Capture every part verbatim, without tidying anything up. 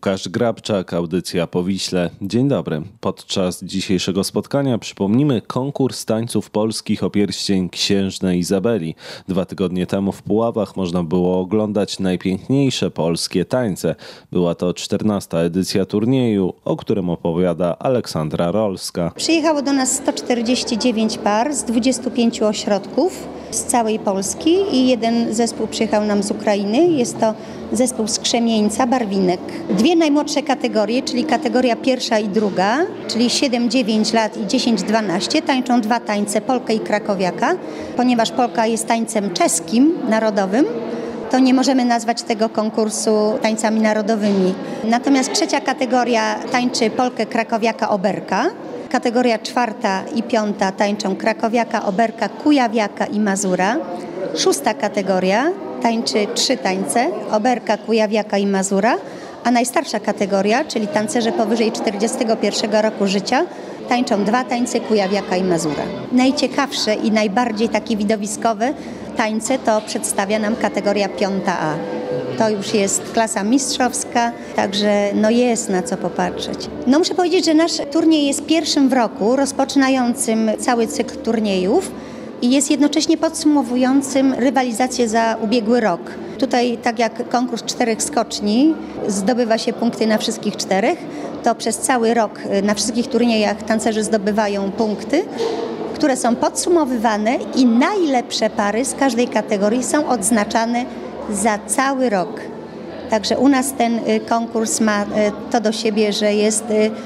Łukasz Grabczak, audycja po Wiśle. Dzień dobry. Podczas dzisiejszego spotkania przypomnimy konkurs tańców polskich o pierścień księżnej Izabeli. Dwa tygodnie temu w Puławach można było oglądać najpiękniejsze polskie tańce. Była to czternasta edycja turnieju, o którym opowiada Aleksandra Rolska. Przyjechało do nas sto czterdzieści dziewięć par z dwudziestu pięciu ośrodków z całej Polski i jeden zespół przyjechał nam z Ukrainy. Jest to zespół z Krzemieńca, Barwinek. Dwie najmłodsze kategorie, czyli kategoria pierwsza i druga, czyli siedem dziewięć lat i dziesięć dwanaście, tańczą dwa tańce, polkę i krakowiaka. Ponieważ polka jest tańcem czeskim, narodowym, to nie możemy nazwać tego konkursu tańcami narodowymi. Natomiast trzecia kategoria tańczy polkę, krakowiaka, oberka. Kategoria czwarta i piąta tańczą krakowiaka, oberka, kujawiaka i mazura. Szósta kategoria tańczy trzy tańce, oberka, kujawiaka i mazura. A najstarsza kategoria, czyli tancerze powyżej czterdziestego pierwszego roku życia, tańczą dwa tańce, kujawiaka i mazura. Najciekawsze i najbardziej takie widowiskowe tańce to przedstawia nam kategoria piąta A. To już jest klasa mistrzowska, także no jest na co popatrzeć. No muszę powiedzieć, że nasz turniej jest pierwszym w roku rozpoczynającym cały cykl turniejów i jest jednocześnie podsumowującym rywalizację za ubiegły rok. Tutaj, tak jak konkurs czterech skoczni zdobywa się punkty na wszystkich czterech, to przez cały rok na wszystkich turniejach tancerzy zdobywają punkty, które są podsumowywane i najlepsze pary z każdej kategorii są odznaczane za cały rok. Także u nas ten konkurs ma to do siebie, że jest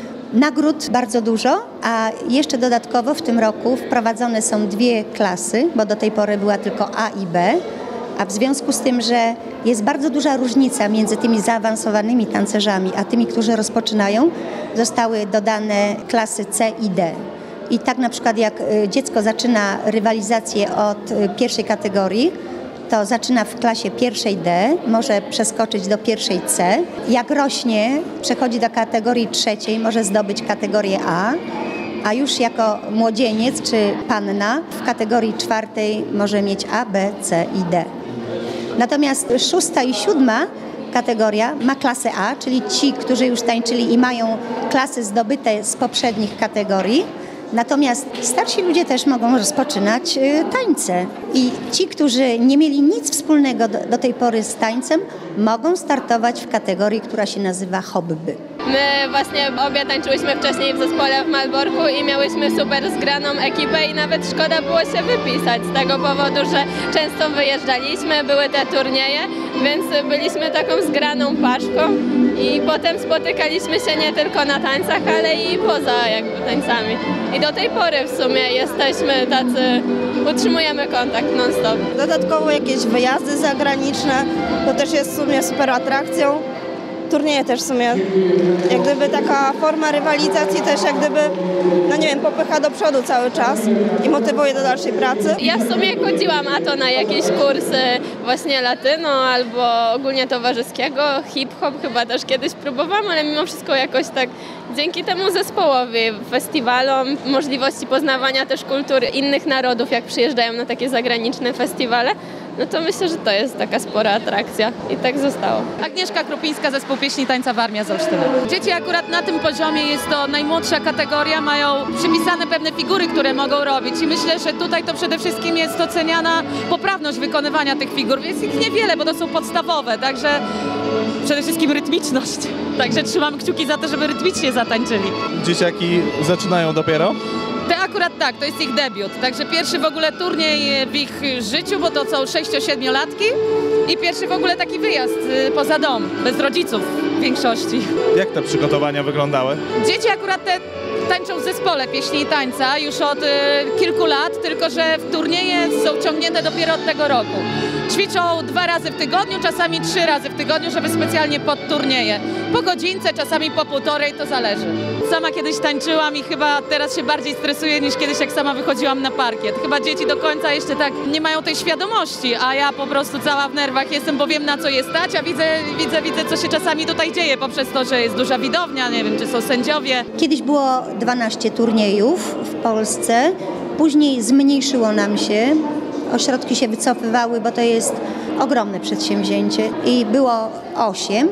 nagród bardzo dużo, a jeszcze dodatkowo w tym roku wprowadzone są dwie klasy, bo do tej pory była tylko A i B, a w związku z tym, że jest bardzo duża różnica między tymi zaawansowanymi tancerzami, a tymi, którzy rozpoczynają, zostały dodane klasy C i D. I tak na przykład jak dziecko zaczyna rywalizację od pierwszej kategorii, to zaczyna w klasie pierwszej D, może przeskoczyć do pierwszej C. Jak rośnie, przechodzi do kategorii trzeciej, może zdobyć kategorię A, a już jako młodzieniec czy panna w kategorii czwartej może mieć A, B, C i D. Natomiast szósta i siódma kategoria ma klasę A, czyli ci, którzy już tańczyli i mają klasy zdobyte z poprzednich kategorii. Natomiast starsi ludzie też mogą rozpoczynać tańce i ci, którzy nie mieli nic wspólnego do, do tej pory z tańcem, mogą startować w kategorii, która się nazywa hobby. My właśnie obie tańczyłyśmy wcześniej w zespole w Malborku i miałyśmy super zgraną ekipę i nawet szkoda było się wypisać z tego powodu, że często wyjeżdżaliśmy, były te turnieje, więc byliśmy taką zgraną paczką i potem spotykaliśmy się nie tylko na tańcach, ale i poza jakby tańcami. I do tej pory w sumie jesteśmy tacy, utrzymujemy kontakt non-stop. Dodatkowo jakieś wyjazdy zagraniczne, to też jest w sumie super atrakcją. Turnieje też w sumie, jak gdyby taka forma rywalizacji też jak gdyby, no nie wiem, popycha do przodu cały czas i motywuje do dalszej pracy. Ja w sumie chodziłam a to na jakieś kursy właśnie latyno albo ogólnie towarzyskiego, hip-hop chyba też kiedyś próbowałam, ale mimo wszystko jakoś tak dzięki temu zespołowi, festiwalom, możliwości poznawania też kultury innych narodów, jak przyjeżdżają na takie zagraniczne festiwale, no to myślę, że to jest taka spora atrakcja i tak zostało. Agnieszka Krupińska, zespół pieśni tańca Warmia z Olsztyna. Dzieci akurat na tym poziomie, jest to najmłodsza kategoria, mają przypisane pewne figury, które mogą robić i myślę, że tutaj to przede wszystkim jest oceniana poprawność wykonywania tych figur. Jest ich niewiele, bo to są podstawowe, także przede wszystkim rytmiczność. Także trzymam kciuki za to, żeby rytmicznie zatańczyli. Dzieciaki zaczynają dopiero? Te akurat tak, to jest ich debiut, także pierwszy w ogóle turniej w ich życiu, bo to są sześcio-siedmiolatki i pierwszy w ogóle taki wyjazd poza dom, bez rodziców w większości. Jak te przygotowania wyglądały? Dzieci akurat te tańczą w zespole pieśni i tańca już od y, kilku lat, tylko że w turnieje są ciągnięte dopiero od tego roku. Ćwiczą dwa razy w tygodniu, czasami trzy razy w tygodniu, żeby specjalnie pod turnieje. Po godzince, czasami po półtorej, to zależy. Sama kiedyś tańczyłam i chyba teraz się bardziej stresuję niż kiedyś, jak sama wychodziłam na parkiet. Chyba dzieci do końca jeszcze tak nie mają tej świadomości, a ja po prostu cała w nerwach jestem, bo wiem, na co je stać, a widzę, widzę, widzę, co się czasami tutaj dzieje poprzez to, że jest duża widownia, nie wiem, czy są sędziowie. Kiedyś było dwanaście turniejów w Polsce, później zmniejszyło nam się, ośrodki się wycofywały, bo to jest ogromne przedsięwzięcie i było osiem,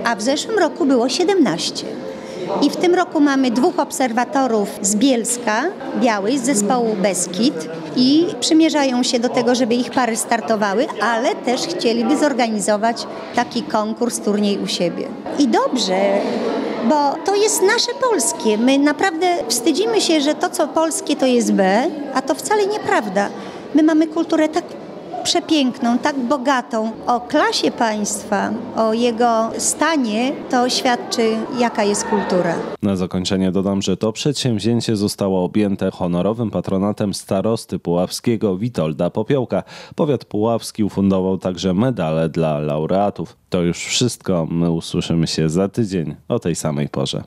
a w zeszłym roku było siedemnaście. I w tym roku mamy dwóch obserwatorów z Bielska, Białej, z zespołu Beskid i przymierzają się do tego, żeby ich pary startowały, ale też chcieliby zorganizować taki konkurs, turniej u siebie. I dobrze, bo to jest nasze polskie. My naprawdę wstydzimy się, że to, co polskie, to jest B, a to wcale nieprawda. My mamy kulturę tak przepiękną, tak bogatą. O klasie państwa, o jego stanie to świadczy, jaka jest kultura. Na zakończenie dodam, że to przedsięwzięcie zostało objęte honorowym patronatem starosty puławskiego Witolda Popiołka. Powiat puławski ufundował także medale dla laureatów. To już wszystko. My usłyszymy się za tydzień o tej samej porze.